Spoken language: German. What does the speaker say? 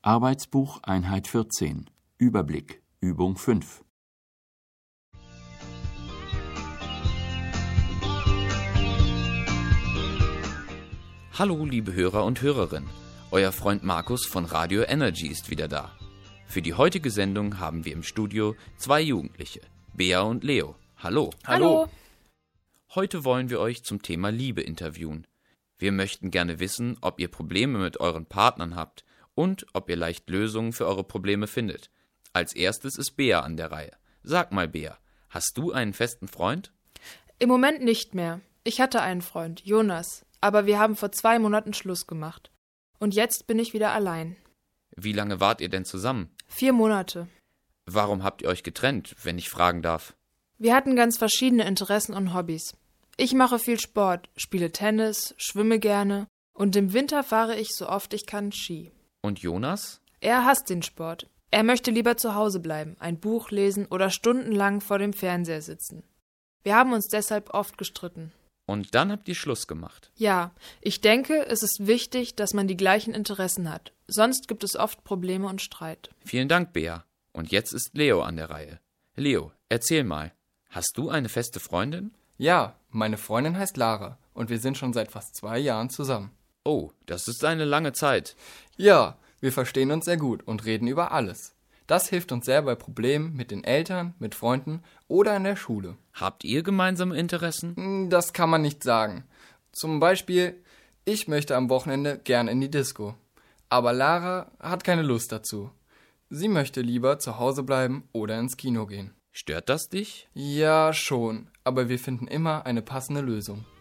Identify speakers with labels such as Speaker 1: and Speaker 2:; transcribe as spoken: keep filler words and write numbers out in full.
Speaker 1: Arbeitsbuch Einheit vierzehn. Überblick, Übung fünf.
Speaker 2: Hallo, liebe Hörer und Hörerinnen. Euer Freund Markus von Radio Energy ist wieder da. Für die heutige Sendung haben wir im Studio zwei Jugendliche, Bea und Leo. Hallo.
Speaker 3: Hallo.
Speaker 2: Heute wollen wir euch zum Thema Liebe interviewen. Wir möchten gerne wissen, ob ihr Probleme mit euren Partnern habt und ob ihr leicht Lösungen für eure Probleme findet. Als erstes ist Bea an der Reihe. Sag mal, Bea, hast du einen festen Freund?
Speaker 3: Im Moment nicht mehr. Ich hatte einen Freund, Jonas, aber wir haben vor zwei Monaten Schluss gemacht. Und jetzt bin ich wieder allein.
Speaker 2: Wie lange wart ihr denn zusammen?
Speaker 3: Vier Monate.
Speaker 2: Warum habt ihr euch getrennt, wenn ich fragen darf?
Speaker 3: Wir hatten ganz verschiedene Interessen und Hobbys. Ich mache viel Sport, spiele Tennis, schwimme gerne und im Winter fahre ich so oft ich kann Ski.
Speaker 2: Und Jonas?
Speaker 3: Er hasst den Sport. Er möchte lieber zu Hause bleiben, ein Buch lesen oder stundenlang vor dem Fernseher sitzen. Wir haben uns deshalb oft gestritten.
Speaker 2: Und dann habt ihr Schluss gemacht?
Speaker 3: Ja, ich denke, es ist wichtig, dass man die gleichen Interessen hat. Sonst gibt es oft Probleme und Streit.
Speaker 2: Vielen Dank, Bea. Und jetzt ist Leo an der Reihe. Leo, erzähl mal, hast du eine feste Freundin?
Speaker 4: Ja, meine Freundin heißt Lara und wir sind schon seit fast zwei Jahren zusammen.
Speaker 2: Oh, das ist eine lange Zeit.
Speaker 4: Ja, wir verstehen uns sehr gut und reden über alles. Das hilft uns sehr bei Problemen mit den Eltern, mit Freunden oder in der Schule.
Speaker 2: Habt ihr gemeinsame Interessen?
Speaker 4: Das kann man nicht sagen. Zum Beispiel, ich möchte am Wochenende gern in die Disco. Aber Lara hat keine Lust dazu. Sie möchte lieber zu Hause bleiben oder ins Kino gehen.
Speaker 2: Stört das dich?
Speaker 4: Ja, schon, aber wir finden immer eine passende Lösung.